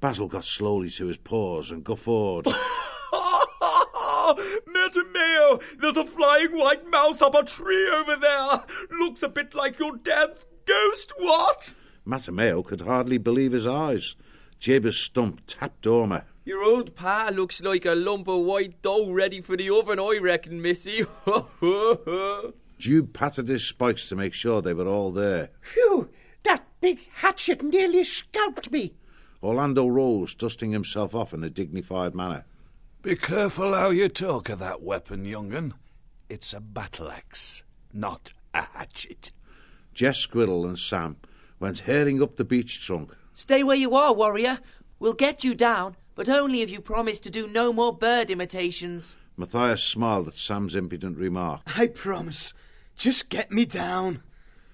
Basil got slowly to his paws and guffawed. Mr. Mayo, there's a flying white mouse up a tree over there. Looks a bit like your dad's ghost, what? Mattameo could hardly believe his eyes. Jabez's stump tapped Dormer. Your old pa looks like a lump of white dough ready for the oven, I reckon, missy. Jude patted his spikes to make sure they were all there. Phew! That big hatchet nearly scalped me. Orlando rose, dusting himself off in a dignified manner. Be careful how you talk of that weapon, young'un. It's a battle-axe, not a hatchet. Jess Squirrel and Sam went hurrying up the beech trunk. Stay where you are, warrior. We'll get you down, but only if you promise to do no more bird imitations. Matthias smiled at Sam's impudent remark. I promise. Just get me down.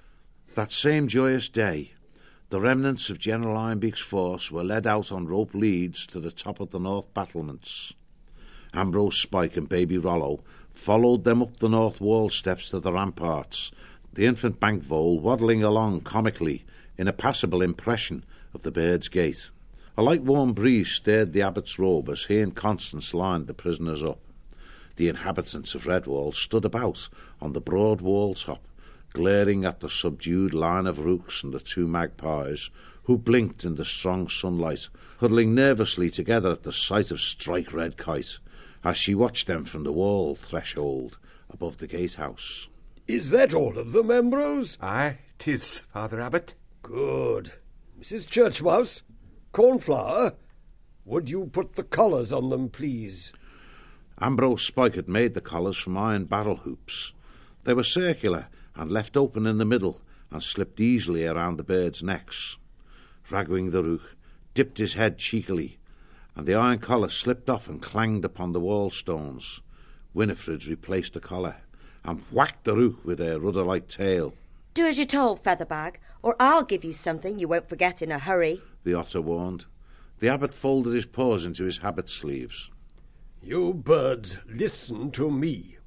That same joyous day, the remnants of General Ironbeak's force were led out on rope leads to the top of the north battlements. Ambrose, Spike and Baby Rollo followed them up the north wall steps to the ramparts, the infant Bankvole waddling along comically in a passable impression of the Bird's Gate. A light warm breeze stirred the abbot's robe as he and Constance lined the prisoners up. The inhabitants of Redwall stood about on the broad wall top, glaring at the subdued line of rooks and the two magpies, who blinked in the strong sunlight, huddling nervously together at the sight of Strike Redkite, as she watched them from the wall threshold above the gatehouse. Is that all of them, Ambrose? Aye, 'tis, Father Abbot. Good. Mrs. Churchmouse, Cornflower, would you put the collars on them, please? Ambrose Spike had made the collars from iron barrel hoops. They were circular and left open in the middle and slipped easily around the birds' necks. Ragwing the Rook dipped his head cheekily, and the iron collar slipped off and clanged upon the wall stones. Winifred replaced the collar and whacked the Rook with her rudder-like tail. Do as you're told, Featherbag, or I'll give you something you won't forget in a hurry, the otter warned. The abbot folded his paws into his habit sleeves. You birds, listen to me.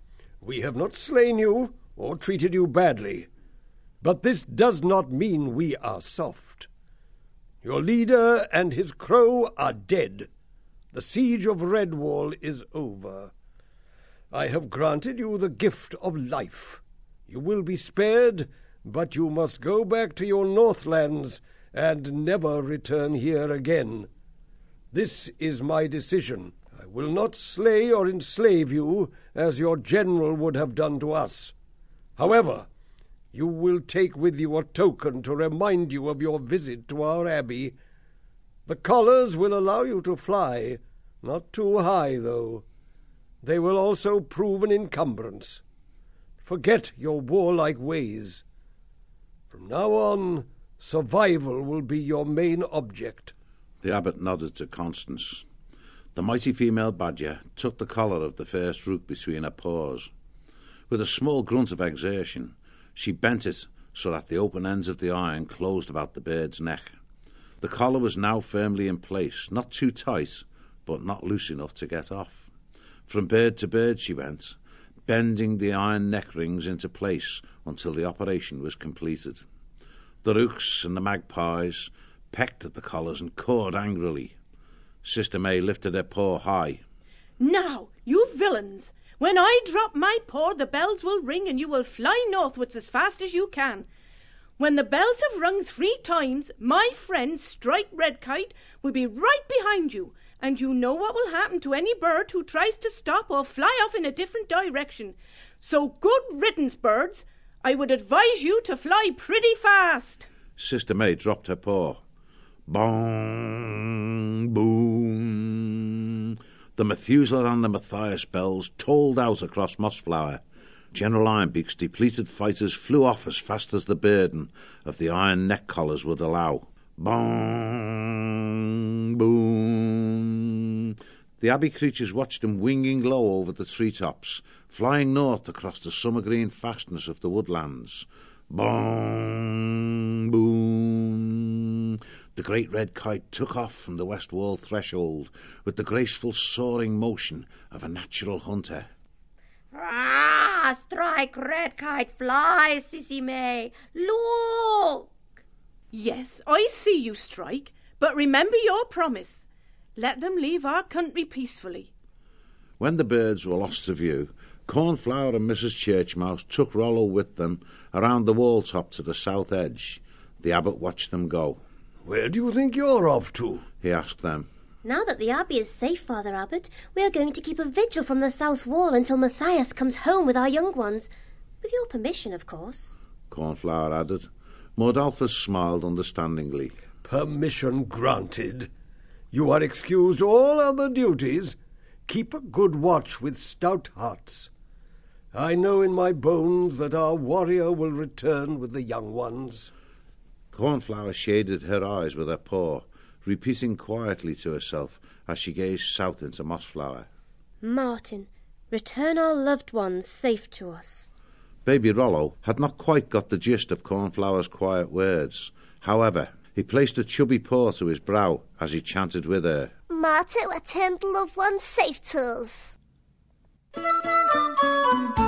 We have not slain you or treated you badly, but this does not mean we are soft. Your leader and his crow are dead. The siege of Redwall is over. I have granted you the gift of life. You will be spared, but you must go back to your Northlands and never return here again. This is my decision. I will not slay or enslave you as your general would have done to us. However, you will take with you a token to remind you of your visit to our abbey. The collars will allow you to fly, not too high, though. They will also prove an encumbrance. Forget your warlike ways. From now on, survival will be your main object. The abbot nodded to Constance. The mighty female badger took the collar of the first Rook between her paws. With a small grunt of exertion, she bent it so that the open ends of the iron closed about the bird's neck. The collar was now firmly in place, not too tight, but not loose enough to get off. From bird to bird she went, bending the iron neck rings into place until the operation was completed. The Rooks and the magpies pecked at the collars and cawed angrily. Sister May lifted her paw high. Now, you villains, when I drop my paw, the bells will ring and you will fly northwards as fast as you can. When the bells have rung 3 times, my friend Strike Redkite will be right behind you, and you know what will happen to any bird who tries to stop or fly off in a different direction. So good riddance, birds. I would advise you to fly pretty fast. Sister May dropped her paw. Bong, boom. The Methuselah and the Matthias bells tolled out across Mossflower. General Ironbeak's depleted fighters flew off as fast as the burden of the iron neck collars would allow. Bong, boom. The abbey creatures watched them winging low over the treetops, flying north across the summer green fastness of the woodlands. Bong, boom. The great red kite took off from the west wall threshold with the graceful soaring motion of a natural hunter. Ah, Strike Redkite, fly, Sissy May. Look! Yes, I see you, Strike, But remember your promise. Let them leave our country peacefully. When the birds were lost to view, Cornflower and Mrs. Churchmouse took Rollo with them around the wall top to the south edge. The abbot watched them go. Where do you think you're off to? He asked them. Now that the abbey is safe, Father Abbot, we are going to keep a vigil from the south wall until Matthias comes home with our young ones. With your permission, of course. Cornflower added. Mordalphus smiled understandingly. Permission granted. You are excused all other duties. Keep a good watch with stout hearts. I know in my bones that our warrior will return with the young ones. Cornflower shaded her eyes with her paw, repeating quietly to herself as she gazed south into Mossflower. Martin, return our loved ones safe to us. Baby Rollo had not quite got the gist of Cornflower's quiet words. However, he placed a chubby paw to his brow as he chanted with her. Martin, return the loved ones safe to us.